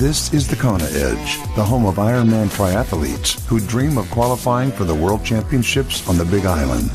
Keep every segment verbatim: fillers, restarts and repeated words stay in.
This is the Kona Edge, the home of Ironman triathletes who dream of qualifying for the World Championships on the Big Island.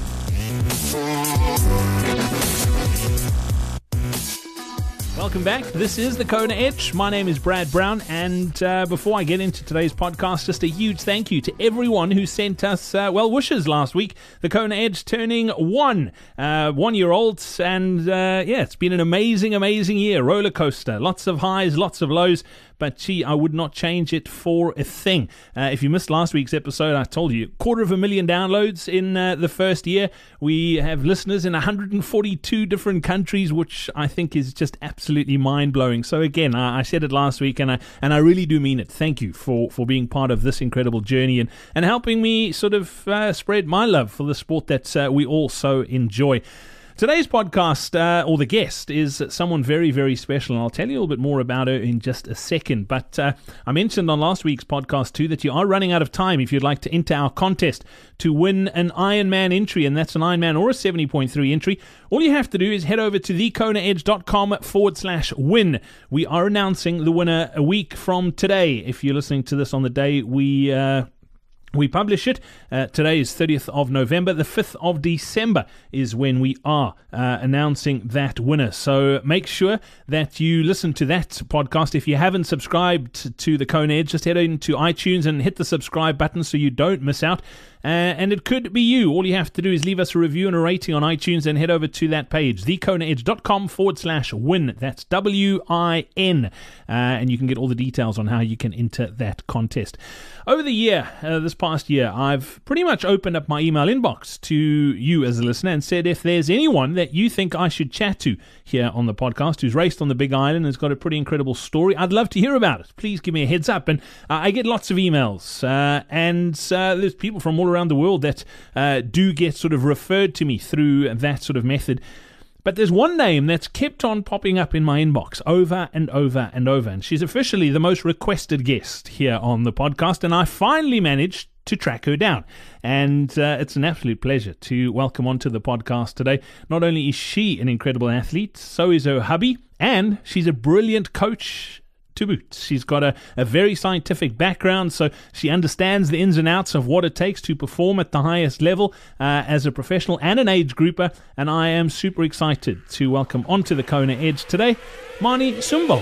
Welcome back. This is the Kona Edge. My name is Brad Brown, and uh, before I get into today's podcast, just a huge thank you to everyone who sent us uh, well wishes last week. The Kona Edge turning one, uh, one year old, and uh, yeah, it's been an amazing, amazing year. Roller coaster, lots of highs, lots of lows. But gee, I would not change it for a thing. Uh, if you missed last week's episode, I told you, quarter of a million downloads in uh, the first year. We have listeners in one hundred forty-two different countries, which I think is just absolutely mind-blowing. So again, I, I said it last week, and I and I really do mean it. Thank you for, for being part of this incredible journey and, and helping me sort of uh, spread my love for the sport that uh, we all so enjoy. Today's podcast, uh, or the guest, is someone very, very special, and I'll tell you a little bit more about her in just a second. But uh, I mentioned on last week's podcast, too, that you are running out of time if you'd like to enter our contest to win an Ironman entry, and that's an Ironman or a seventy point three entry. All you have to do is head over to thekonaedge.com forward slash win. We are announcing the winner a week from today. If you're listening to this on the day we... Uh, We publish it. Uh, today is thirtieth of November. The fifth of December is when we are uh, announcing that winner. So make sure that you listen to that podcast. If you haven't subscribed to the Kona Edge, just head into iTunes and hit the subscribe button so you don't miss out. Uh, and it could be you. All you have to do is leave us a review and a rating on iTunes and head over to that page, thekonaedge.com forward slash win. That's W I N. Uh, and you can get all the details on how you can enter that contest. Over the year, uh, this past year, I've pretty much opened up my email inbox to you as a listener and said if there's anyone that you think I should chat to here on the podcast who's raced on the Big Island and has got a pretty incredible story, I'd love to hear about it. Please give me a heads up. And uh, I get lots of emails, uh, and uh, there's people from all around the world that uh, do get sort of referred to me through that sort of method. But there's one name that's kept on popping up in my inbox over and over and over, and she's officially the most requested guest here on the podcast, and I finally managed to track her down. And uh, it's an absolute pleasure to welcome onto the podcast today. Not only is she an incredible athlete, so is her hubby, and she's a brilliant coach to boot. She's got a, a very scientific background, so she understands the ins and outs of what it takes to perform at the highest level uh, as a professional and an age grouper, and I am super excited to welcome onto the Kona Edge today, Manie Sumbul.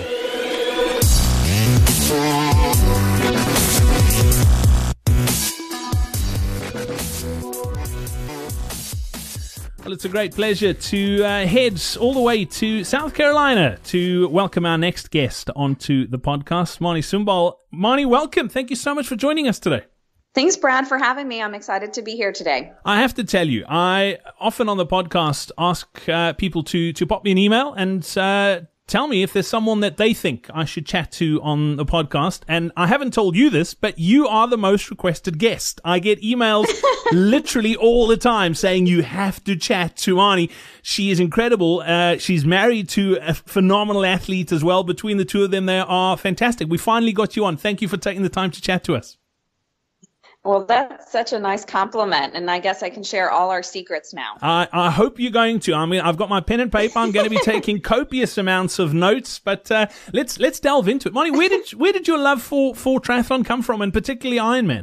Well, it's a great pleasure to uh, head all the way to South Carolina to welcome our next guest onto the podcast, Manie Sumbul. Manie, welcome. Thank you so much for joining us today. Thanks, Brad, for having me. I'm excited to be here today. I have to tell you, I often on the podcast ask uh, people to, to pop me an email and uh, tell me if there's someone that they think I should chat to on the podcast. And I haven't told you this, but you are the most requested guest. I get emails literally all the time saying you have to chat to Manie. She is incredible. Uh, she's married to a phenomenal athlete as well. Between the two of them, they are fantastic. We finally got you on. Thank you for taking the time to chat to us. Well, that's such a nice compliment, and I guess I can share all our secrets now. I, I hope you're going to. I mean, I've got my pen and paper. I'm going to be taking copious amounts of notes, but uh, let's let's delve into it. Manie, where did where did your love for, for triathlon come from, and particularly Ironman?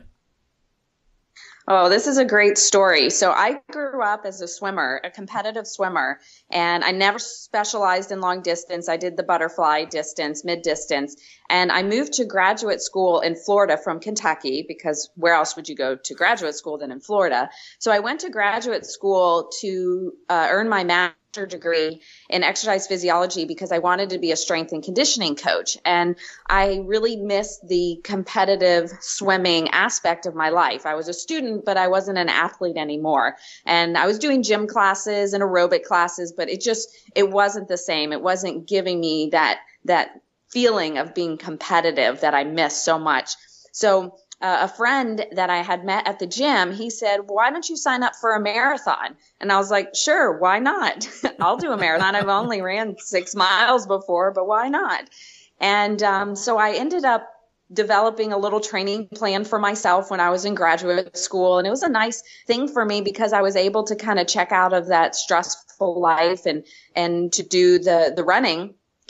Oh, this is a great story. So I grew up as a swimmer, a competitive swimmer, and I never specialized in long distance. I did the butterfly distance, mid distance, and I moved to graduate school in Florida from Kentucky because where else would you go to graduate school than in Florida? So I went to graduate school to uh, earn my master's degree in exercise physiology because I wanted to be a strength and conditioning coach. And I really missed the competitive swimming aspect of my life. I was a student, but I wasn't an athlete anymore. And I was doing gym classes and aerobic classes, but it just, it wasn't the same. It wasn't giving me that, that feeling of being competitive that I missed so much. So Uh, a friend that I had met at the gym, he said, why don't you sign up for a marathon? And I was like, sure, why not? I'll do a marathon. I've only ran six miles before, but why not? And um, so I ended up developing a little training plan for myself when I was in graduate school. And it was a nice thing for me because I was able to kind of check out of that stressful life and, and to do the, the running.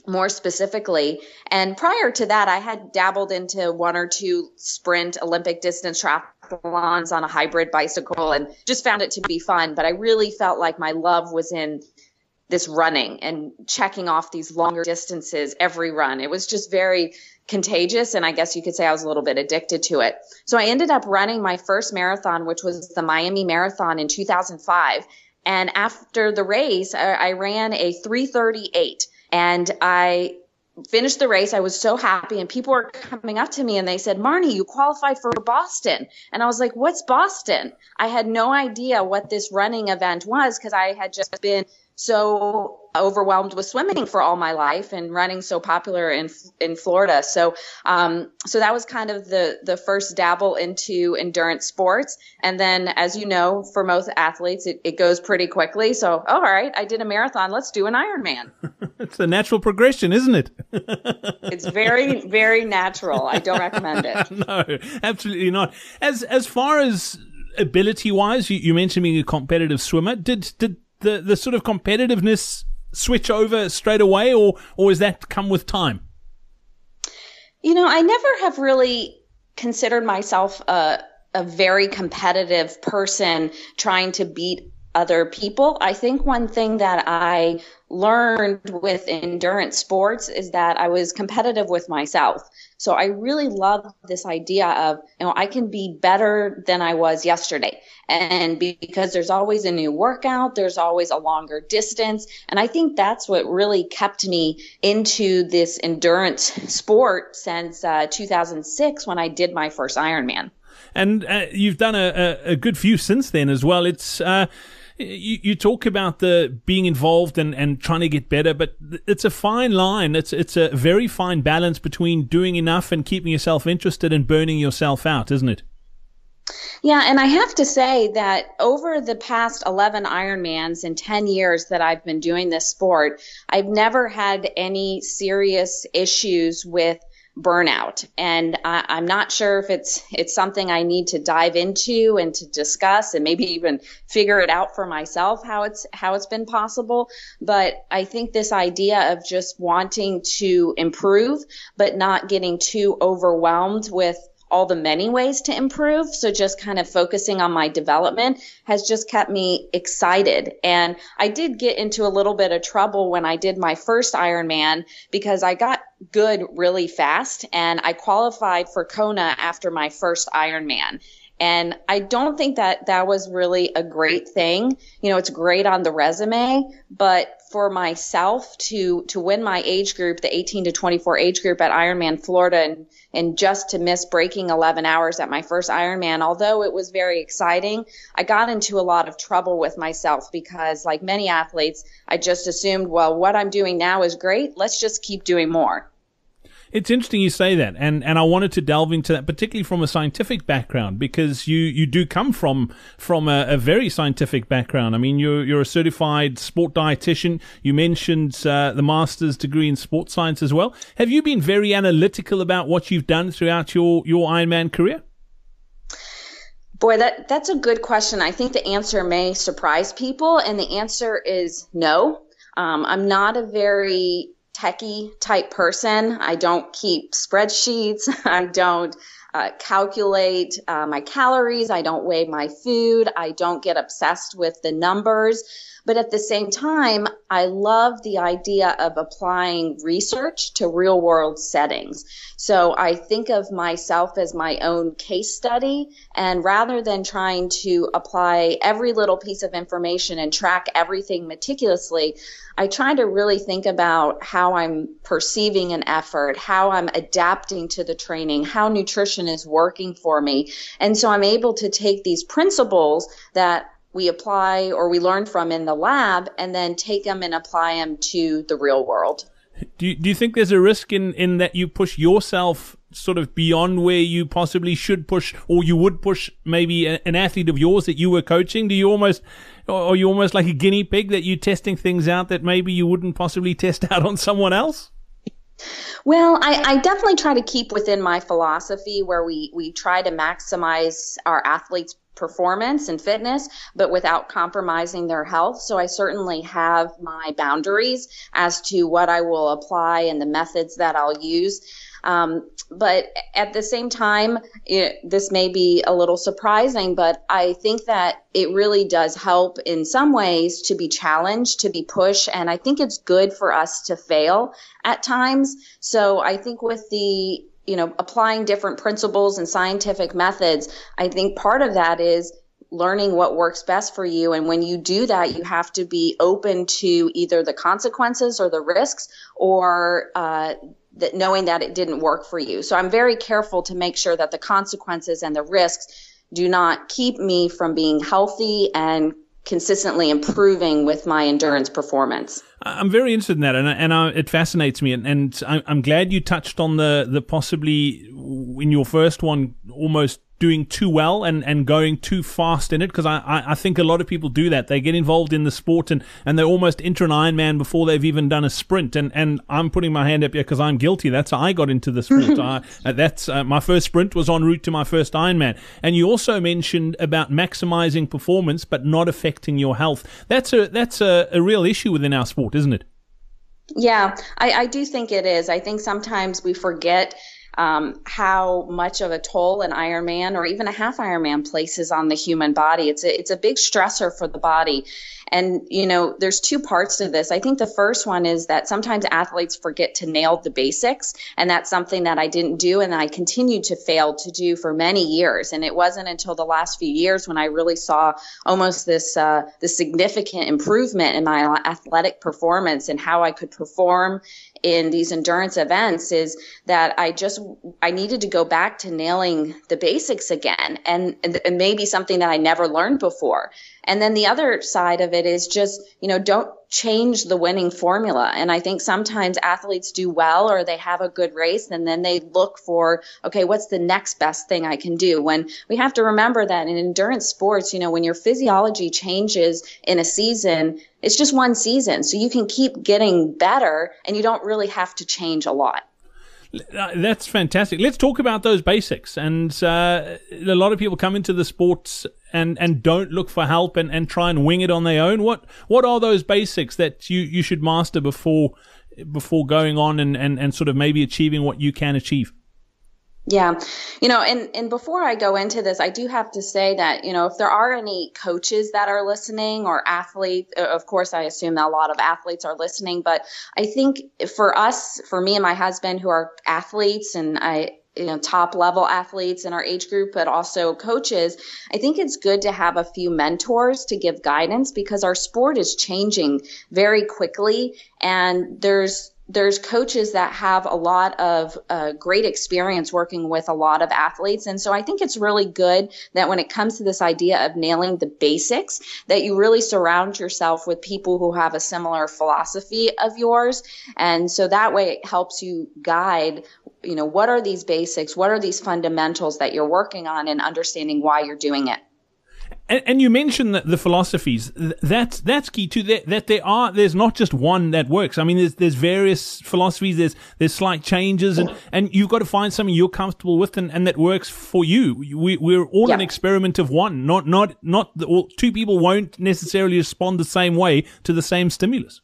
more specifically. And prior to that, I had dabbled into one or two sprint Olympic distance triathlons on a hybrid bicycle and just found it to be fun. But I really felt like my love was in this running and checking off these longer distances every run. It was just very contagious, and I guess you could say I was a little bit addicted to it. So I ended up running my first marathon, which was the Miami Marathon in two thousand five. And after the race, I, I ran a three thirty-eight, and I finished the race. I was so happy, and people were coming up to me and they said, Marnie, you qualified for Boston. And I was like, what's Boston? I had no idea what this running event was because I had just been so overwhelmed with swimming for all my life and running so popular in in Florida. So um so that was kind of the the first dabble into endurance sports. And then, as you know, for most athletes, it, it goes pretty quickly. So, oh, all right, I did a marathon. Let's do an Ironman. It's a natural progression, isn't it? It's very, very natural. I don't recommend it. No, absolutely not. As as far as ability wise, you, you mentioned being a competitive swimmer. Did did the the sort of competitiveness switch over straight away, or or is that come with time? You know, I never have really considered myself a a very competitive person trying to beat other people. I think one thing that I learned with endurance sports is that I was competitive with myself. So I really love this idea of, you know, I can be better than I was yesterday. And because there's always a new workout, there's always a longer distance. And I think that's what really kept me into this endurance sport since uh, two thousand six when I did my first Ironman. And uh, you've done a, a, a good few since then as well. It's uh, you, you talk about the being involved and, and trying to get better, but it's a fine line. It's it's a very fine balance between doing enough and keeping yourself interested and burning yourself out, isn't it? Yeah, and I have to say that over the past eleven Ironmans and ten years that I've been doing this sport, I've never had any serious issues with burnout. And I, I'm not sure if it's it's something I need to dive into and to discuss and maybe even figure it out for myself how it's how it's been possible. But I think this idea of just wanting to improve but not getting too overwhelmed with all the many ways to improve, so just kind of focusing on my development has just kept me excited. And I did get into a little bit of trouble when I did my first Ironman because I got good really fast and I qualified for Kona after my first Ironman. And I don't think that that was really a great thing. You know, it's great on the resume, but for myself to, to win my age group, the eighteen to twenty-four age group at Ironman Florida, and, and just to miss breaking eleven hours at my first Ironman, although it was very exciting, I got into a lot of trouble with myself because, like many athletes, I just assumed, well, what I'm doing now is great. Let's just keep doing more. It's interesting you say that, and, and I wanted to delve into that, particularly from a scientific background, because you, you do come from from a, a very scientific background. I mean, you're you're a certified sport dietitian. You mentioned uh, the master's degree in sports science as well. Have you been very analytical about what you've done throughout your, your Ironman career? Boy, that that's a good question. I think the answer may surprise people, and the answer is no. Um, I'm not a very techie type person. I don't keep spreadsheets. I don't uh, calculate uh, my calories. I don't weigh my food. I don't get obsessed with the numbers. But at the same time, I love the idea of applying research to real world settings. So I think of myself as my own case study. And rather than trying to apply every little piece of information and track everything meticulously, I try to really think about how I'm perceiving an effort, how I'm adapting to the training, how nutrition is working for me. And so I'm able to take these principles that we apply or we learn from in the lab and then take them and apply them to the real world. Do you, do you think there's a risk in, in that you push yourself sort of beyond where you possibly should push, or you would push maybe a, an athlete of yours that you were coaching? Do you almost, or are you almost like a guinea pig that you're testing things out that maybe you wouldn't possibly test out on someone else? Well, I, I definitely try to keep within my philosophy where we, we try to maximize our athletes' performance and fitness, but without compromising their health. So I certainly have my boundaries as to what I will apply and the methods that I'll use. Um, but at the same time, it, this may be a little surprising, but I think that it really does help in some ways to be challenged, to be pushed. And I think it's good for us to fail at times. So I think with the, you know, applying different principles and scientific methods, I think part of that is learning what works best for you. And when you do that, you have to be open to either the consequences or the risks, or, uh, that knowing that it didn't work for you. So I'm very careful to make sure that the consequences and the risks do not keep me from being healthy and consistently improving with my endurance performance. I'm very interested in that, and and I, it fascinates me. And, and I'm glad you touched on the the possibly in your first one almost doing too well and, and going too fast in it, because I, I, I think a lot of people do that. They get involved in the sport and, and they almost enter an Ironman before they've even done a sprint. And, and I'm putting my hand up here because I'm guilty. That's how I got into the sport. I, that's uh, my first sprint was en route to my first Ironman. And you also mentioned about maximizing performance but not affecting your health. That's a that's a, a real issue within our sport, isn't it? Yeah, I, I do think it is. I think sometimes we forget Um, how much of a toll an Ironman or even a half Ironman places on the human body. It's a, it's a big stressor for the body. And, you know, there's two parts to this. I think the first one is that sometimes athletes forget to nail the basics. And that's something that I didn't do and I continued to fail to do for many years. And it wasn't until the last few years when I really saw almost this, uh, this significant improvement in my athletic performance and how I could perform in these endurance events, is that I just, I needed to go back to nailing the basics again, and, and, and maybe something that I never learned before. And then the other side of it is just, you know, don't change the winning formula. And I think sometimes athletes do well or they have a good race and then they look for, okay, what's the next best thing I can do? When we have to remember that in endurance sports, you know, when your physiology changes in a season, it's just one season. So you can keep getting better and you don't really have to change a lot. That's fantastic. Let's talk about those basics. And uh, a lot of people come into the sports and, and don't look for help and, and try and wing it on their own. What what are those basics that you, you should master before before going on and, and, and sort of maybe achieving what you can achieve? Yeah. You know, and, and before I go into this, I do have to say that, you know, if there are any coaches that are listening or athletes, of course, I assume that a lot of athletes are listening, but I think for us, for me and my husband who are athletes and I, you know, top level athletes in our age group, but also coaches, I think it's good to have a few mentors to give guidance because our sport is changing very quickly. And there's, There's coaches that have a lot of uh, great experience working with a lot of athletes. And so I think it's really good that when it comes to this idea of nailing the basics, that you really surround yourself with people who have a similar philosophy of yours. And so that way it helps you guide, you know, what are these basics? What are these fundamentals that you're working on and understanding why you're doing it? And, and you mentioned that the philosophies. That's that's key too. That, that there are there's not just one that works. I mean, there's there's various philosophies. There's there's slight changes, and, and you've got to find something you're comfortable with and, and that works for you. We we're all yeah. an experiment of one. Not not not the, all, two people won't necessarily respond the same way to the same stimulus.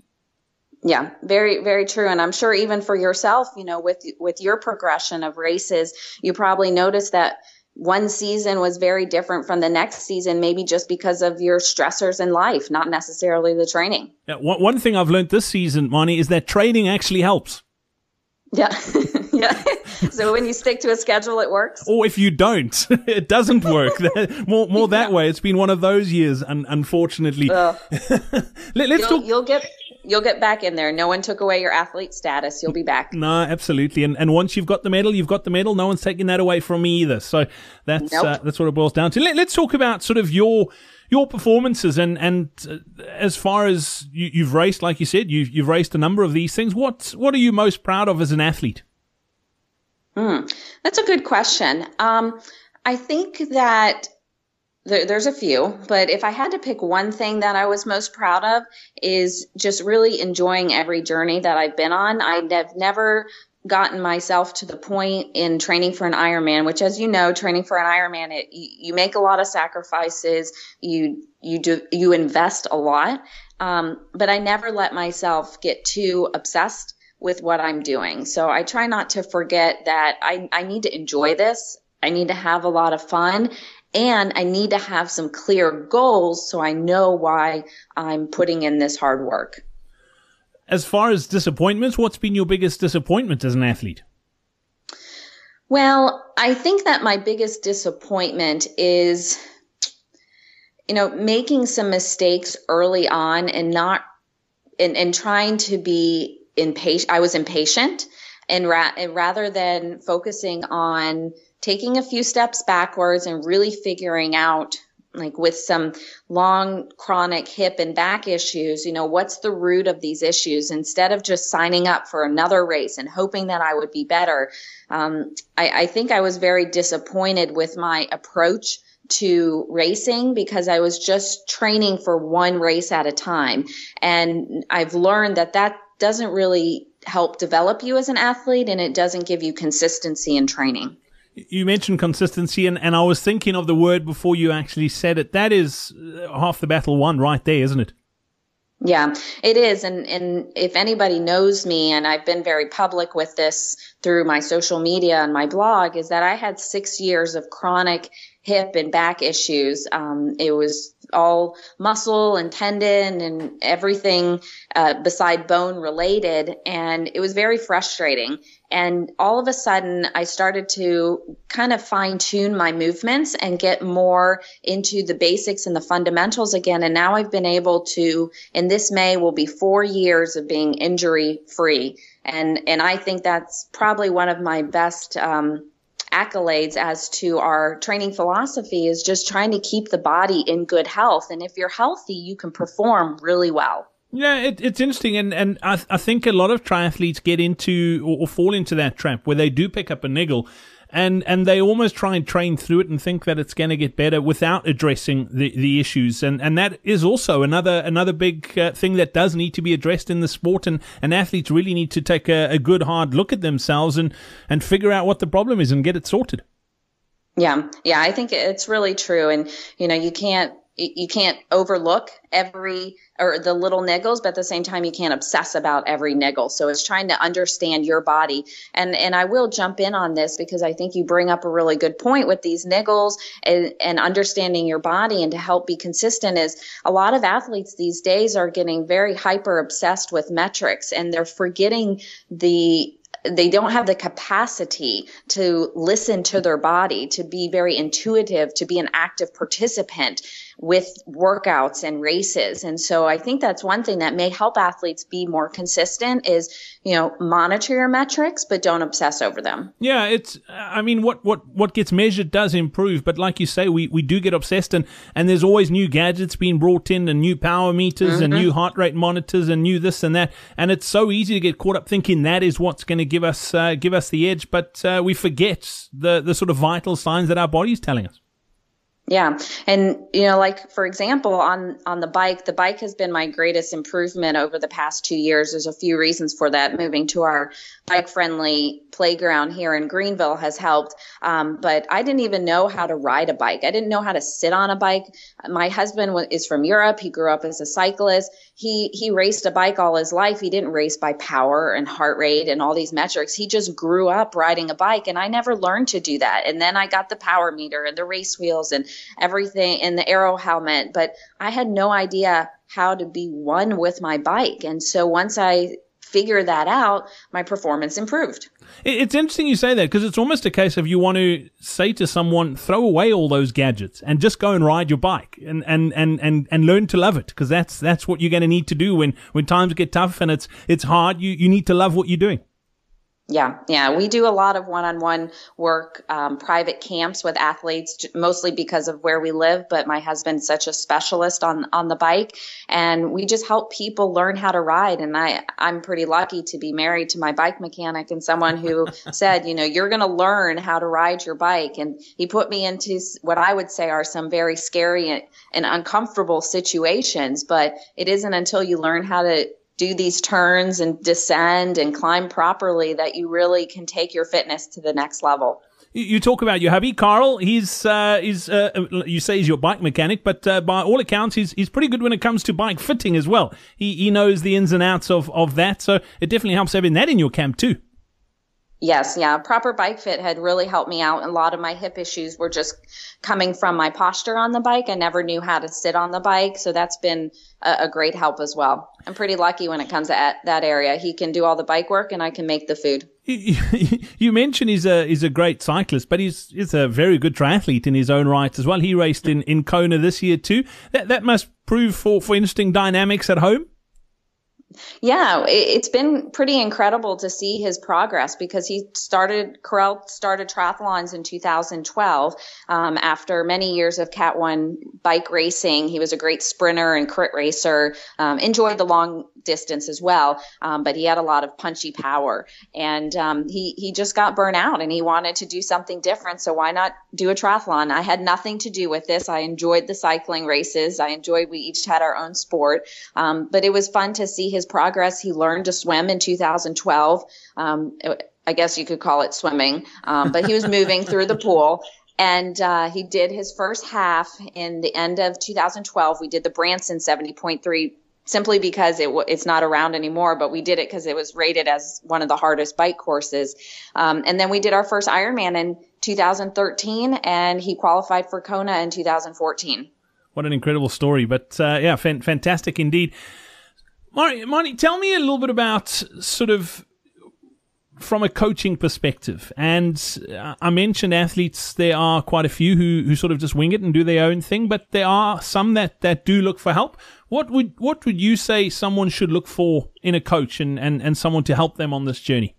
Yeah, very, very true. And I'm sure even for yourself, you know, with with your progression of races, you probably noticed that one season was very different from the next season, maybe just because of your stressors in life, not necessarily the training. Yeah, one, one thing I've learned this season, Marnie, is that training actually helps. Yeah. Yeah. So when you stick to a schedule, it works. Or if you don't, it doesn't work. more more that yeah. way. It's been one of those years, un- unfortunately. Uh, Let, let's you'll, talk. You'll get... You'll get back in there. No one took away your athlete status. You'll be back. No, absolutely. And and once you've got the medal, you've got the medal. No one's taking that away from me either. So that's nope. uh, that's what it boils down to. Let, let's talk about sort of your your performances and and uh, as far as you, you've raced, like you said, you've you've raced a number of these things. What what are you most proud of as an athlete? Hmm, that's a good question. Um, I think that. There's a few, but if I had to pick one thing that I was most proud of is just really enjoying every journey that I've been on. I've never gotten myself to the point in training for an Ironman, which, as you know, training for an Ironman, it, you, you make a lot of sacrifices, you you do you invest a lot, um, but I never let myself get too obsessed with what I'm doing. So I try not to forget that I, I need to enjoy this, I need to have a lot of fun, and I need to have some clear goals so I know why I'm putting in this hard work. As far as disappointments, what's been your biggest disappointment as an athlete? Well, I think that my biggest disappointment is, you know, making some mistakes early on and not, and, and trying to be impatient. I was impatient, and, ra- and rather than focusing on taking a few steps backwards and really figuring out, like with some long chronic hip and back issues, you know, what's the root of these issues? Instead of just signing up for another race and hoping that I would be better, um, I, I think I was very disappointed with my approach to racing because I was just training for one race at a time. And I've learned that that doesn't really help develop you as an athlete, and it doesn't give you consistency in training. You mentioned consistency, and, and I was thinking of the word before you actually said it. That is half the battle won right there, isn't it? Yeah, it is. And, and if anybody knows me, and I've been very public with this through my social media and my blog, is that I had six years of chronic hip and back issues. Um, it was all muscle and tendon and everything uh, beside bone related. And it was very frustrating. And all of a sudden, I started to kind of fine tune my movements and get more into the basics and the fundamentals again. And now I've been able to, in this May will be four years of being injury free. And, and I think that's probably one of my best, um, accolades as to our training philosophy, is just trying to keep the body in good health. And if you're healthy, you can perform really well. Yeah, it, it's interesting, and, and I, I think a lot of triathletes get into or, or fall into that trap where they do pick up a niggle, and, and they almost try and train through it and think that it's going to get better without addressing the, the issues, and, and that is also another another big uh, thing that does need to be addressed in the sport, and, and athletes really need to take a, a good hard look at themselves and, and figure out what the problem is and get it sorted. Yeah, yeah, I think it's really true, and you know, you can't you can't overlook every or the little niggles, but at the same time, you can't obsess about every niggle. So it's trying to understand your body. And, and I will jump in on this because I think you bring up a really good point with these niggles and, and understanding your body, and to help be consistent is a lot of athletes these days are getting very hyper obsessed with metrics, and they're forgetting the they don't have the capacity to listen to their body, to be very intuitive, to be an active participant with workouts and races. And so I think that's one thing that may help athletes be more consistent is, you know, monitor your metrics, but don't obsess over them. Yeah, it's, I mean, what, what, what gets measured does improve, but like you say, we, we do get obsessed, and, and there's always new gadgets being brought in, and new power meters mm-hmm. and new heart rate monitors and new this and that. And it's so easy to get caught up thinking that is what's going to give us, uh, give us the edge, but uh, we forget the, the sort of vital signs that our body's telling us. Yeah. And, you know, like, for example, on, on the bike, the bike has been my greatest improvement over the past two years. There's a few reasons for that. Moving to our bike friendly playground here in Greenville has helped. Um, but I didn't even know how to ride a bike. I didn't know how to sit on a bike. My husband is from Europe. He grew up as a cyclist. He, he raced a bike all his life. He didn't race by power and heart rate and all these metrics. He just grew up riding a bike, and I never learned to do that. And then I got the power meter and the race wheels and everything and the aero helmet, but I had no idea how to be one with my bike. And so once I figured that out, my performance improved. It's interesting you say that, because it's almost a case of you want to say to someone, throw away all those gadgets and just go and ride your bike and, and, and, and, and learn to love it, because that's, that's what you're going to need to do when, when times get tough and it's, it's hard. You, you need to love what you're doing. Yeah, yeah. We do a lot of one-on-one work, um, private camps with athletes, mostly because of where we live. But my husband's such a specialist on, on the bike, and we just help people learn how to ride. And I, I'm pretty lucky to be married to my bike mechanic and someone who said, you know, you're going to learn how to ride your bike. And he put me into what I would say are some very scary and, and uncomfortable situations. But it isn't until you learn how to do these turns and descend and climb properly that you really can take your fitness to the next level. You talk about your hubby, Carl. He's, uh, he's uh, you say he's your bike mechanic, but uh, by all accounts, he's he's pretty good when it comes to bike fitting as well. He he knows the ins and outs of, of that, so it definitely helps having that in your camp too. Yes, yeah. Proper bike fit had really helped me out. A lot of my hip issues were just coming from my posture on the bike. I never knew how to sit on the bike, so that's been a, a great help as well. I'm pretty lucky when it comes to that, that area. He can do all the bike work, and I can make the food. You mentioned he's a he's a great cyclist, but he's he's a very good triathlete in his own right as well. He raced in, in Kona this year too. That that must prove for, for interesting dynamics at home. Yeah, it's been pretty incredible to see his progress because he started, Carell started triathlons in two thousand twelve. Um, after many years of Cat one bike racing, he was a great sprinter and crit racer, um, enjoyed the long distance as well. Um, but he had a lot of punchy power, and um, he, he just got burnt out and he wanted to do something different. So why not do a triathlon? I had nothing to do with this. I enjoyed the cycling races. I enjoyed, we each had our own sport. Um, but it was fun to see his progress. He learned to swim in two thousand twelve. Um, I guess you could call it swimming, um, but he was moving through the pool. And uh, he did his first half in the end of two thousand twelve. We did the Branson seventy point three simply because it w- it's not around anymore, but we did it because it was rated as one of the hardest bike courses. Um, and then we did our first Ironman in two thousand thirteen, and he qualified for Kona in two thousand fourteen. What an incredible story. But uh, yeah, fan- fantastic indeed. Marnie, Marnie, tell me a little bit about sort of from a coaching perspective. And uh, I mentioned athletes, there are quite a few who, who sort of just wing it and do their own thing, but there are some that, that do look for help. What would what would you say someone should look for in a coach and, and, and someone to help them on this journey?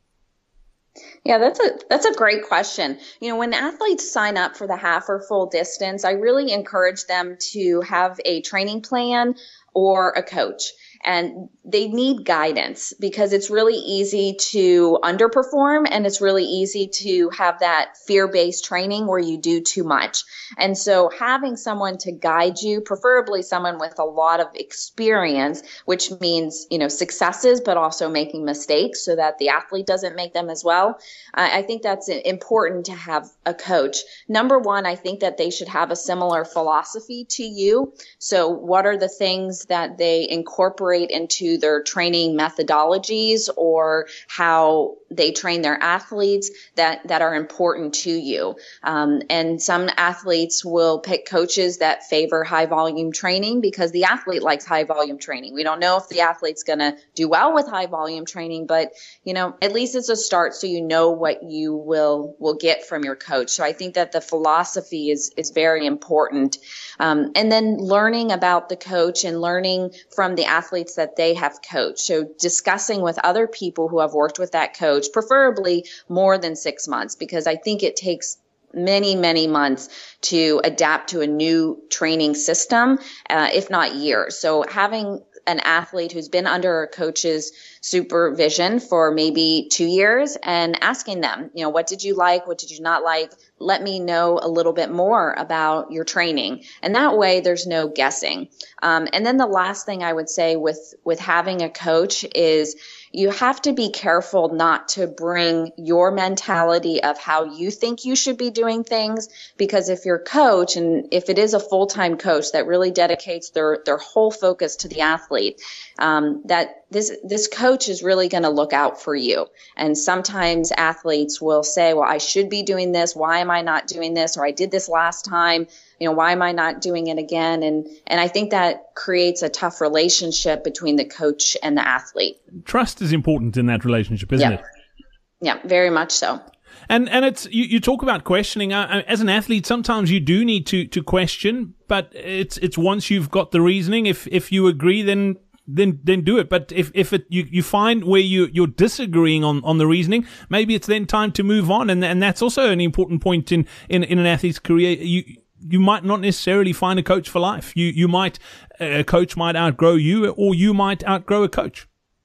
Yeah, that's a that's a great question. You know, when athletes sign up for the half or full distance, I really encourage them to have a training plan or a coach. And they need guidance because it's really easy to underperform and it's really easy to have that fear-based training where you do too much. And so having someone to guide you, preferably someone with a lot of experience, which means, you know, successes, but also making mistakes so that the athlete doesn't make them as well. I think that's important to have a coach. Number one, I think that they should have a similar philosophy to you. So what are the things that they incorporate into their training methodologies or how they train their athletes that, that are important to you. Um, and some athletes will pick coaches that favor high volume training because the athlete likes high volume training. We don't know if the athlete's going to do well with high volume training, but you know, at least it's a start so you know what you will, will get from your coach. So I think that the philosophy is, is very important. Um, and then learning about the coach and learning from the athletes that they have coached. So discussing with other people who have worked with that coach, preferably more than six months, because I think it takes many, many months to adapt to a new training system, uh, if not years. So having an athlete who's been under a coach's supervision for maybe two years and asking them, you know, what did you like? What did you not like? Let me know a little bit more about your training. And that way there's no guessing. Um, and then the last thing I would say with, with having a coach is you have to be careful not to bring your mentality of how you think you should be doing things, because if your coach, and if it is a full-time coach that really dedicates their, their whole focus to the athlete, um, that this, this coach is really going to look out for you. And sometimes athletes will say, well, I should be doing this. Why am I not doing this? Or I did this last time. You know, why am I not doing it again? And, and I think that creates a tough relationship between the coach and the athlete. Trust is important in that relationship, isn't yeah. it? Yeah, very much so. And and it's you, you talk about questioning. Uh, as an athlete, sometimes you do need to, to question, but it's it's once you've got the reasoning. If if you agree, then then then do it. But if if it you, you find where you you're disagreeing on, on the reasoning, maybe it's then time to move on. And and that's also an important point in, in, in an athlete's career. You you might not necessarily find a coach for life. You you might a coach might outgrow you, or you might outgrow a coach.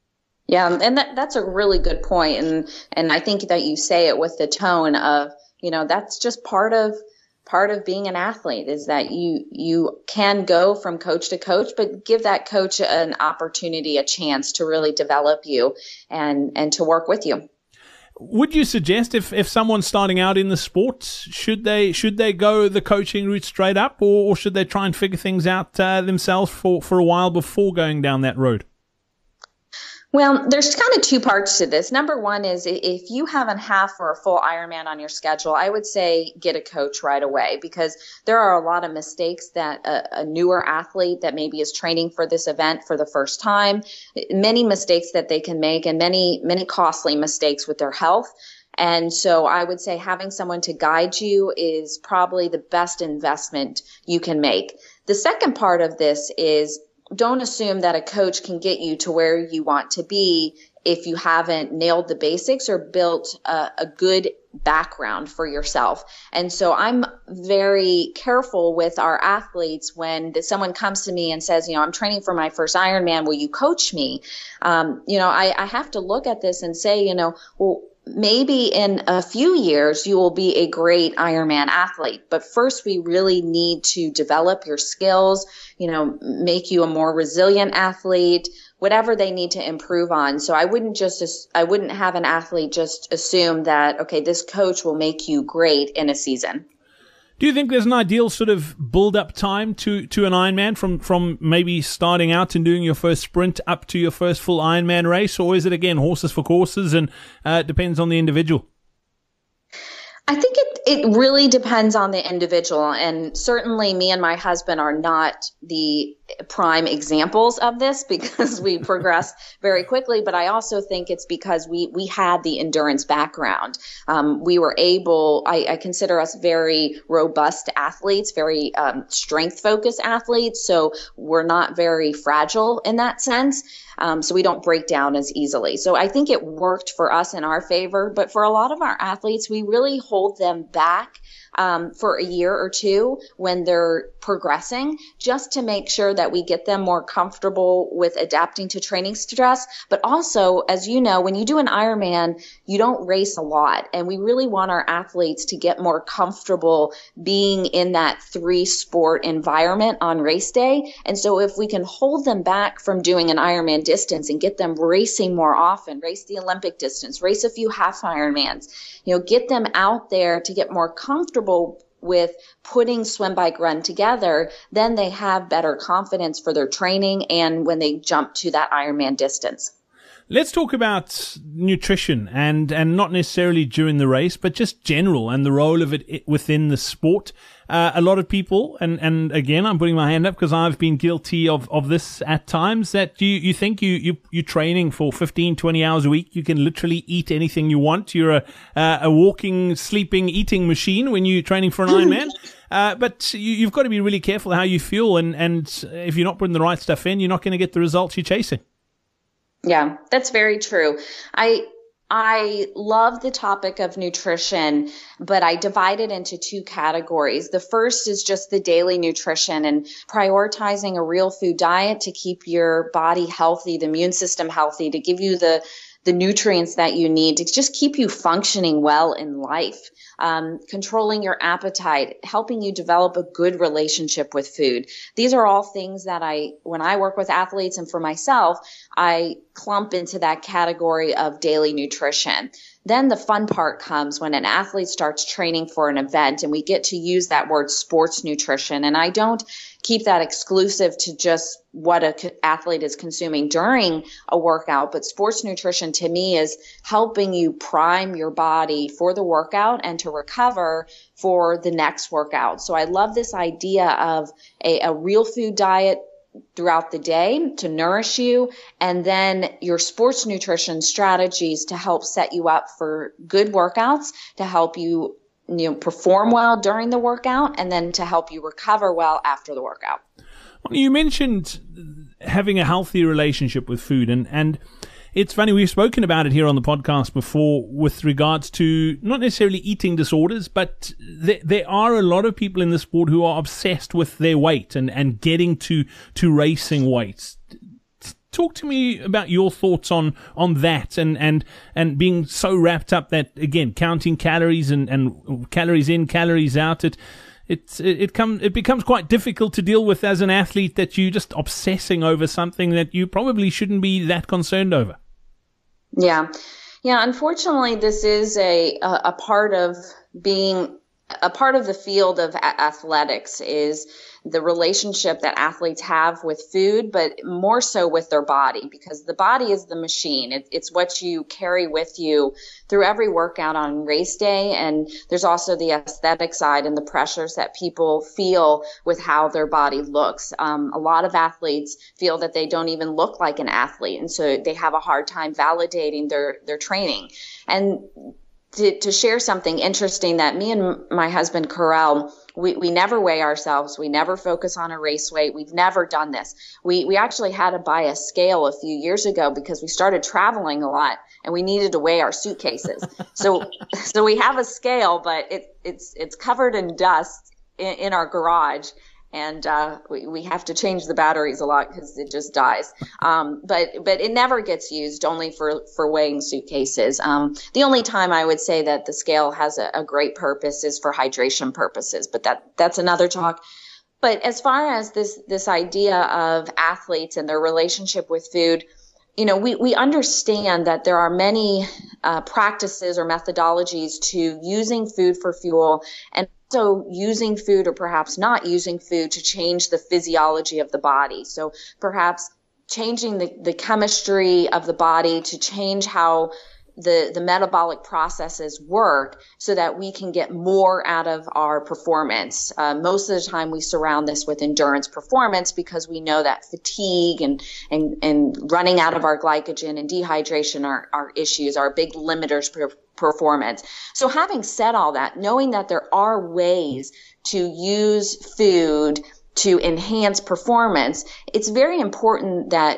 Yeah, and that, that's a really good point. And, and I think that you say it with the tone of, you know, that's just part of part of being an athlete is that you you can go from coach to coach, but give that coach an opportunity, a chance to really develop you and and to work with you. Would you suggest if, if someone's starting out in the sport, should they should they go the coaching route straight up, or, or should they try and figure things out uh, themselves for, for a while before going down that road? Well, there's kind of two parts to this. Number one is if you have a half or a full Ironman on your schedule, I would say get a coach right away, because there are a lot of mistakes that a, a newer athlete that maybe is training for this event for the first time, many mistakes that they can make, and many, many costly mistakes with their health. And so I would say having someone to guide you is probably the best investment you can make. The second part of this is, don't assume that a coach can get you to where you want to be if you haven't nailed the basics or built a, a good background for yourself. And so I'm very careful with our athletes when someone comes to me and says, you know, I'm training for my first Ironman, will you coach me? Um, you know, I, I have to look at this and say, you know, well, maybe in a few years you will be a great Ironman athlete, but first we really need to develop your skills, you know, make you a more resilient athlete, whatever they need to improve on. So I wouldn't just, I wouldn't have an athlete just assume that, okay, this coach will make you great in a season. Do you think there's an ideal sort of build-up time to, to an Ironman from, from maybe starting out and doing your first sprint up to your first full Ironman race? Or is it, again, horses for courses, and uh, it depends on the individual? I think it, it really depends on the individual. And certainly me and my husband are not the prime examples of this because we progress very quickly. But I also think it's because we, we had the endurance background. Um, we were able, I, I consider us very robust athletes, very um, strength focused athletes. So we're not very fragile in that sense. Um, so we don't break down as easily. So I think it worked for us in our favor, but for a lot of our athletes, we really hold them back um, for a year or two when they're progressing, just to make sure that we get them more comfortable with adapting to training stress. But also, as you know, when you do an Ironman, you don't race a lot. And we really want our athletes to get more comfortable being in that three sport environment on race day. And so if we can hold them back from doing an Ironman distance and get them racing more often, race the Olympic distance, race a few half Ironmans, you know, get them out there to get more comfortable with putting swim, bike, run together, then they have better confidence for their training and when they jump to that Ironman distance. Let's talk about nutrition, and, and not necessarily during the race, but just general and the role of it within the sport. Uh, a lot of people, and, and again, I'm putting my hand up because I've been guilty of, of this at times, that you, you think you, you, you're training for fifteen, twenty hours a week. You can literally eat anything you want. You're a, uh, a walking, sleeping, eating machine when you're training for an Ironman. Uh, but you, you've got to be really careful how you fuel, and, and if you're not putting the right stuff in, you're not going to get the results you're chasing. Yeah, that's very true. I I love the topic of nutrition, but I divide it into two categories. The first is just the daily nutrition and prioritizing a real food diet to keep your body healthy, the immune system healthy, to give you the the nutrients that you need to just keep you functioning well in life, um, controlling your appetite, helping you develop a good relationship with food. These are all things that I, when I work with athletes and for myself, I clump into that category of daily nutrition. Then the fun part comes when an athlete starts training for an event, and we get to use that word sports nutrition. And I don't keep that exclusive to just what an athlete is consuming during a workout, but sports nutrition to me is helping you prime your body for the workout and to recover for the next workout. So I love this idea of a, a real food diet throughout the day to nourish you, and then your sports nutrition strategies to help set you up for good workouts, to help you, you know, perform well during the workout, and then to help you recover well after the workout. Well, you mentioned having a healthy relationship with food, and, and it's funny, we've spoken about it here on the podcast before with regards to not necessarily eating disorders, but there, there are a lot of people in the sport who are obsessed with their weight and, and getting to, to racing weights. Talk to me about your thoughts on, on that and, and, and being so wrapped up that, again, counting calories and, and calories in, calories out. It, it's it, it comes it becomes quite difficult to deal with as an athlete, that you're just obsessing over something that you probably shouldn't be that concerned over. Yeah. Yeah. Unfortunately, this is a, a, a part of being a part of the field of a- athletics is the relationship that athletes have with food, but more so with their body, because the body is the machine. It, it's what you carry with you through every workout on race day. And there's also the aesthetic side and the pressures that people feel with how their body looks. Um, a lot of athletes feel that they don't even look like an athlete. And so they have a hard time validating their, their training. And To, to share something interesting, that me and my husband, Carell, we, we never weigh ourselves. We never focus on a race weight. We've never done this. We, we actually had to buy a scale a few years ago because we started traveling a lot and we needed to weigh our suitcases. so, so we have a scale, but it, it's, it's covered in dust in, in our garage. And, uh, we, we have to change the batteries a lot because it just dies. Um, but, but it never gets used, only for, for weighing suitcases. Um, the only time I would say that the scale has a, a great purpose is for hydration purposes, but that, that's another talk. But as far as this, this idea of athletes and their relationship with food, you know, we, we understand that there are many, uh, practices or methodologies to using food for fuel, and also using food or perhaps not using food to change the physiology of the body. So perhaps changing the, the chemistry of the body to change how the, the metabolic processes work so that we can get more out of our performance. Uh, most of the time we surround this with endurance performance because we know that fatigue and, and, and running out of our glycogen and dehydration are, are issues, are big limiters for performance. So having said all that, knowing that there are ways to use food to enhance performance, it's very important that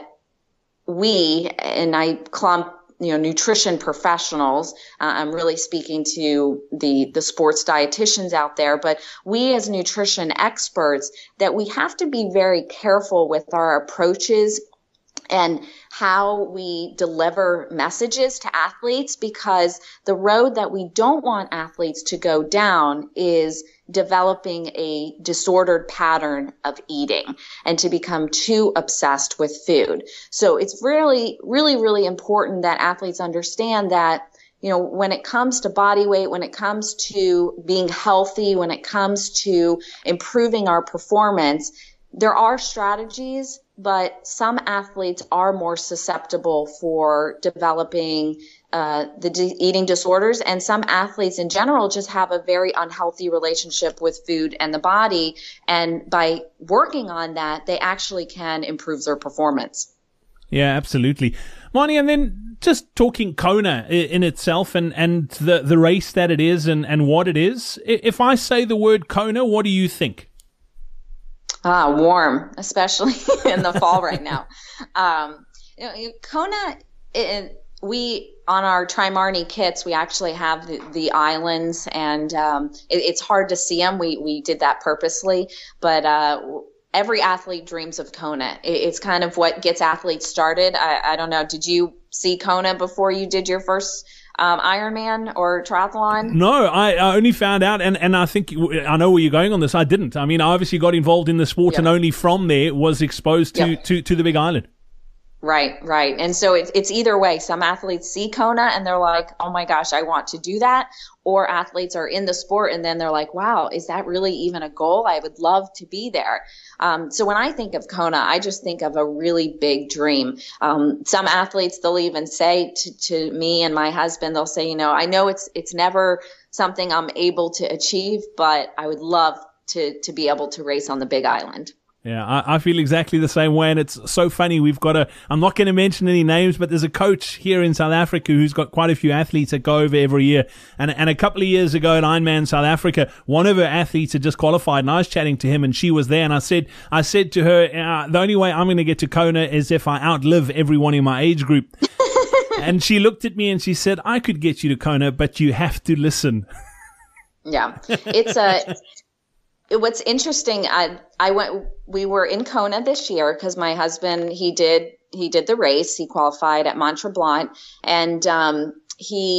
we, and I clump you know, nutrition professionals. Uh, I'm really speaking to the, the sports dietitians out there, but we as nutrition experts, that we have to be very careful with our approaches and how we deliver messages to athletes, because the road that we don't want athletes to go down is developing a disordered pattern of eating and to become too obsessed with food. So it's really, really, really important that athletes understand that, you know, when it comes to body weight, when it comes to being healthy, when it comes to improving our performance, there are strategies, but some athletes are more susceptible for developing uh, the de- eating disorders, and some athletes in general just have a very unhealthy relationship with food and the body. And by working on that, they actually can improve their performance. Yeah, absolutely. Marnie, and then just talking Kona in itself and, and the, the race that it is and, and what it is. If I say the word Kona, what do you think? Ah, warm, especially in the fall right now. Um, you know, Kona, it, we, on our Tri-Marnie kits, we actually have the, the islands, and um, it, it's hard to see them. We, we did that purposely, but uh, every athlete dreams of Kona. It, it's kind of what gets athletes started. I, I don't know. Did you see Kona before you did your first Um, Ironman or triathlon? No, I, I only found out, and, and I think I know where you're going on this. I didn't. I mean, I obviously got involved in the sport, yep. and only from there was exposed to, yep. to, to the Big Island. Right, right. And so it's, it's either way. Some athletes see Kona and they're like, oh my gosh, I want to do that. Or athletes are in the sport and then they're like, wow, is that really even a goal? I would love to be there. Um, so when I think of Kona, I just think of a really big dream. Um, some athletes, they'll even say to, to me and my husband, they'll say, you know, I know it's, it's never something I'm able to achieve, but I would love to, to be able to race on the Big Island. Yeah, I, I feel exactly the same way, and it's so funny. We've got a, I'm not going to mention any names, but there's a coach here in South Africa who's got quite a few athletes that go over every year. And, and a couple of years ago at Ironman South Africa, one of her athletes had just qualified, and I was chatting to him, and she was there, and I said, I said to her, uh, the only way I'm going to get to Kona is if I outlive everyone in my age group. And she looked at me and she said, I could get you to Kona, but you have to listen. Yeah, it's a... What's interesting, I, I went, we were in Kona this year because my husband, he did, he did the race. He qualified at Mont Tremblant, and, um, he,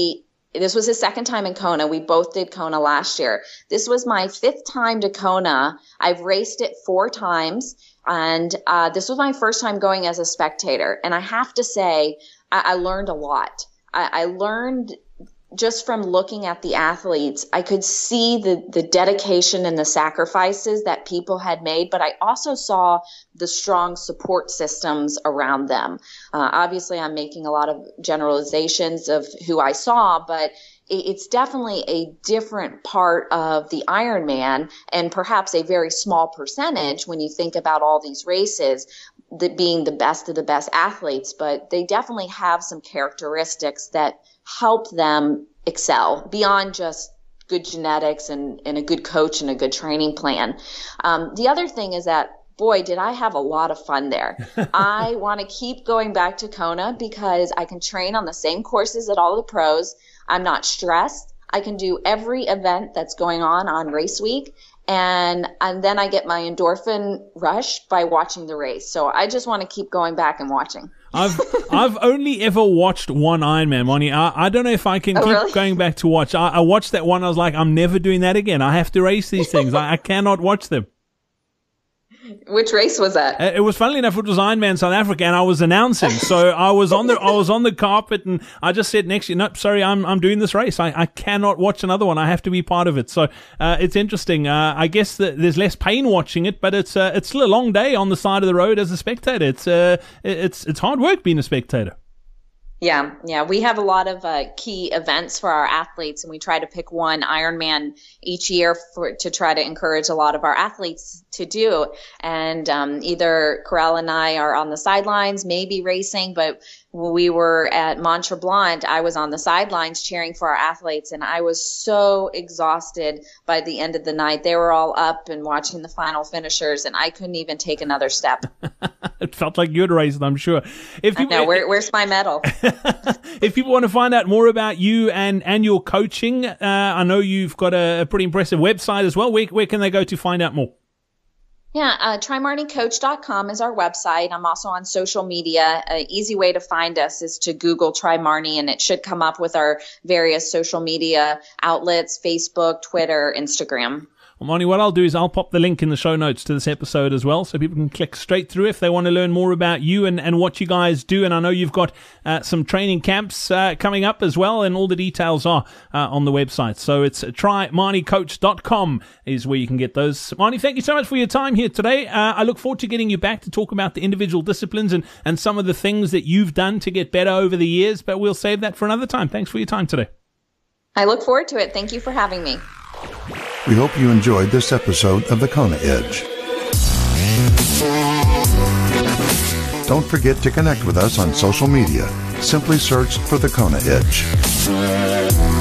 this was his second time in Kona. We both did Kona last year. This was my fifth time to Kona. I've raced it four times. And uh, this was my first time going as a spectator. And I have to say, I, I learned a lot. I, I learned just from looking at the athletes, I could see the, the dedication and the sacrifices that people had made, but I also saw the strong support systems around them. Uh, obviously, I'm making a lot of generalizations of who I saw, but it's definitely a different part of the Ironman, and perhaps a very small percentage when you think about all these races that being the best of the best athletes, but they definitely have some characteristics that help them excel beyond just good genetics and, and a good coach and a good training plan. Um, the other thing is that, boy, did I have a lot of fun there. I want to keep going back to Kona because I can train on the same courses that all the pros. I'm not stressed. I can do every event that's going on on race week. And, and then I get my endorphin rush by watching the race. So I just want to keep going back and watching. I've I've only ever watched one Ironman, Moni. I, I don't know if I can oh, keep really? going back to watch. I, I watched that one. I was like, I'm never doing that again. I have to race these things. I, I cannot watch them. Which race was that? It was, funnily enough, it was Ironman South Africa, and I was announcing. So I was on the I was on the carpet, and I just said next year, nope, sorry, I'm I'm doing this race. I, I cannot watch another one. I have to be part of it. So uh, it's interesting. Uh, I guess that there's less pain watching it, but it's uh, it's still a long day on the side of the road as a spectator. It's uh, it's it's hard work being a spectator. Yeah, yeah. We have a lot of uh, key events for our athletes, and we try to pick one Ironman each year for to try to encourage a lot of our athletes to do. And um, either Corral and I are on the sidelines, maybe racing, but when we were at Mont Tremblant, I was on the sidelines cheering for our athletes, and I was so exhausted by the end of the night. They were all up and watching the final finishers, and I couldn't even take another step. It felt like you'd raced, I'm sure. If people, I know, where, where's my medal? If people want to find out more about you and, and your coaching, uh, I know you've got a, a pretty impressive website as well. Where, where can they go to find out more? Yeah, uh, Try Marnie Coach dot com is our website. I'm also on social media. An easy way to find us is to Google Try Marnie, and it should come up with our various social media outlets, Facebook, Twitter, Instagram. Well, Moni, what I'll do is I'll pop the link in the show notes to this episode as well, so people can click straight through if they want to learn more about you and, and what you guys do. And I know you've got uh, some training camps uh, coming up as well, and all the details are uh, on the website. So it's Try Marnie Coach dot com is where you can get those. Moni, thank you so much for your time here today. Uh, I look forward to getting you back to talk about the individual disciplines and, and some of the things that you've done to get better over the years, but we'll save that for another time. Thanks for your time today. I look forward to it. Thank you for having me. We hope you enjoyed this episode of The Kona Edge. Don't forget to connect with us on social media. Simply search for The Kona Edge.